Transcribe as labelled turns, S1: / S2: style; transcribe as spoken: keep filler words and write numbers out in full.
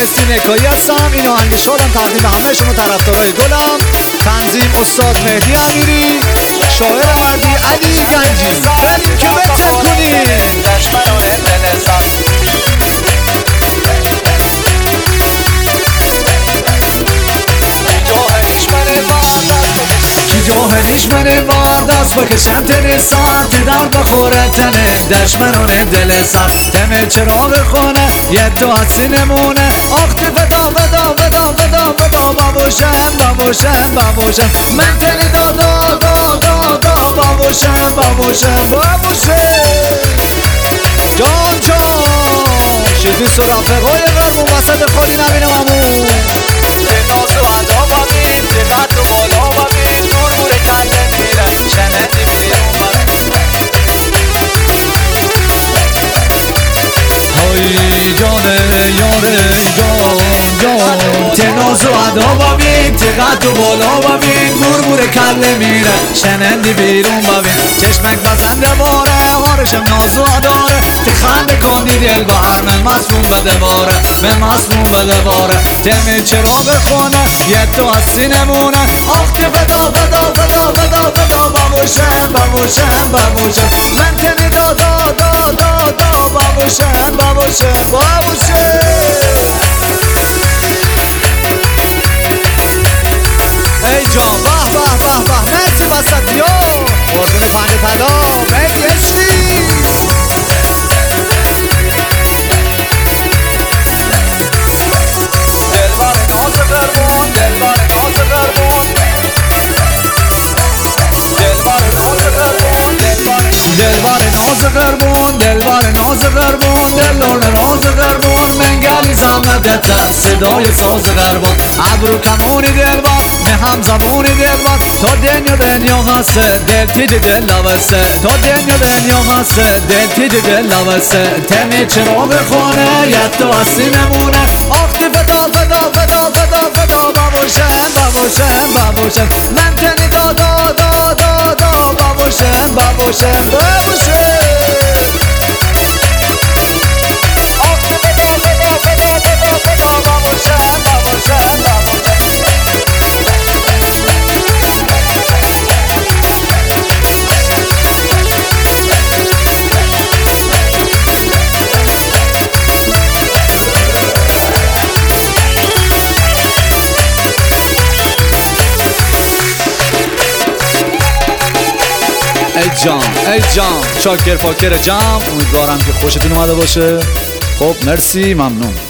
S1: فلسطین اکایی هستم. این آهنگ شادم تقدیم همه شما طرفدارای گلم. تنظیم استاد مهدی امیری، شاعر مردی علی گنجی. بریم که بتن کنیم
S2: دشمنان دل سخت
S1: جاهلیش منه با دست بکشم تن ساعت در بخوره تنه دشمنان دل سخت دم چراغ خونه یه دو حسی نمونه آختی فدا فدا فدا فدا فدا بابوشم بابوشم بابوشم من تنی دا دا دا دا دا بابوشم بابوشم بابوشم جان جان شدیس و رفقای غربون وسط خالی نبینم امون
S2: ناز و ادا ببین دقت و بالا ببین نور نور کله میره شنندی بیرون
S1: های جانه یاره جان جان تناز و ادا ببین دقت و بالا ببین نور نور کله میره شنندی بیرون ببین چشمک بزنده باره هارشم ناز و اداره تخنده کنی دل بهر من مصموم بده باره من مصموم بده باره تم چراغ خونه یه تو هستی نمونه آخ که بدا بدا بدا بدا بدا بابوشم بابوشم بابوشم من تنی دا دا دا دا دا بابوشم بابوشم بابوشم ای جان به به به به مرسی وسطی ها قربون پنج طلا مهدی عشقی
S2: دلبر ناز غربون دلبر ناز غربون دلبر ناز غربون
S1: دلبر ناز غربون دلبر ناز غربون دلبر ناز غربون منگلی زمدت صدای ساز غربون ابرو کمونی دلبر نه هم زبونی دلبر تا دنیا دنیا هسته دل تیج دل لبسته تا دنیا دنیا هسته دل تیج دل لبسته تمی چراغ خانه یه تو هستی نمونه آختی فدا فدا فدا فدا فدا بابوشم بابوشم بابوشم من تنی دا دا دا دا دا بابوشم بابوشم بابوشم
S2: آخه بدا بدا بدا بدا بدا بابوشم بابوشم بابوشم
S1: ای جان ای جان شاکر پاکر جام امیدوارم که خوشتون اومده باشه. خب مرسی ممنون.